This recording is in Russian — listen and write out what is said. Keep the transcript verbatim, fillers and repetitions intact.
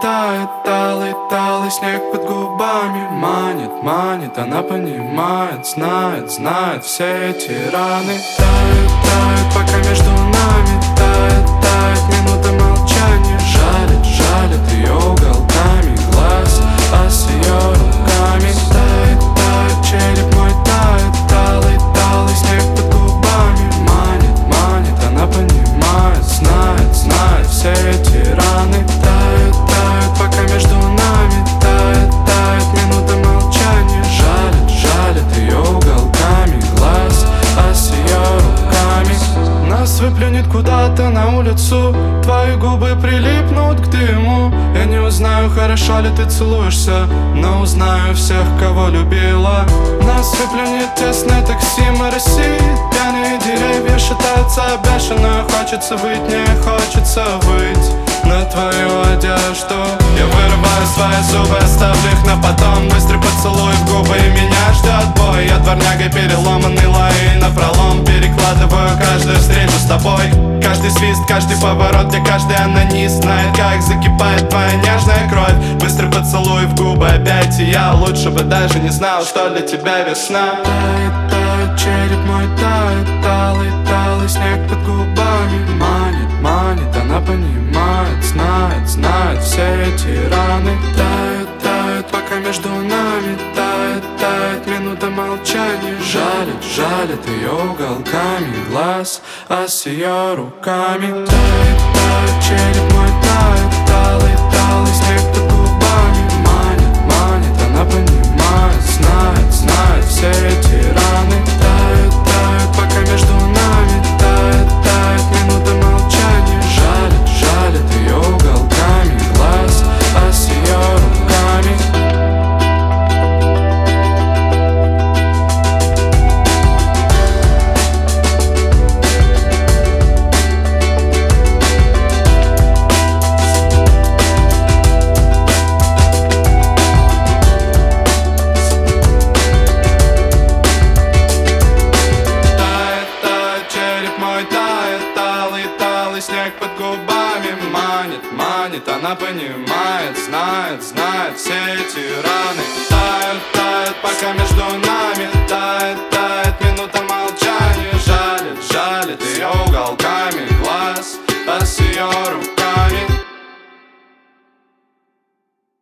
тает, талый, талый снег под губами. Манит, манит, она понимает, знает, знает все эти раны. Тают, тают, пока между нами тает, тает минута молчания. Жалит, жалит ее уголками глаз, а с ее руками тает, тает, череп мой тает, талый, талый снег под губами. Манит, манит, она понимает, знает, знает все эти раны. Тают, тают, пока между нами тает, тает минута молчания. Жалит, жалит ее уголками глаз, а с ее руками. Нас выплюнет куда-то на улицу, твои губы прилипнут к дыму. Я не узнаю, хорошо ли ты целуешься, но узнаю всех, кого любила. Нас выплюнет тесное такси, мы России. Пьяные деревья шатаются бешено. Хочется быть, не хочется быть на твою одежду. Я вырываю свои зубы, оставлю их на потом. Быстрый поцелуй в губы, и меня ждет бой. Я дворнягой переломанный лай, напролом перекладываю каждую встречу с тобой. Каждый свист, каждый поворот, где каждый анонист знает, как закипает твоя нежная кровь. Быстрый поцелуй в губы, опять и я лучше бы даже не знал, что для тебя весна. Тает, тает, череп мой тает, талый, талый снег под губами. Манит, манит, она понимает, знает, знает все эти раны. Тают, тают, пока между нами тает, тает минута молчания. Жалит, жалит ее уголками глаз, а с ее руками. Тает, тает, череп мой тает, талый, талый снег под губами. Манит, манит, она понимает, знает, знает все эти раны. Тают, тают, пока между нами тает, тает минута молчания. Жалит, жалит ее уголками глаз, а с ее руками. Снег под губами манит, манит, она понимает, знает, знает все эти раны. Тают, тают, пока между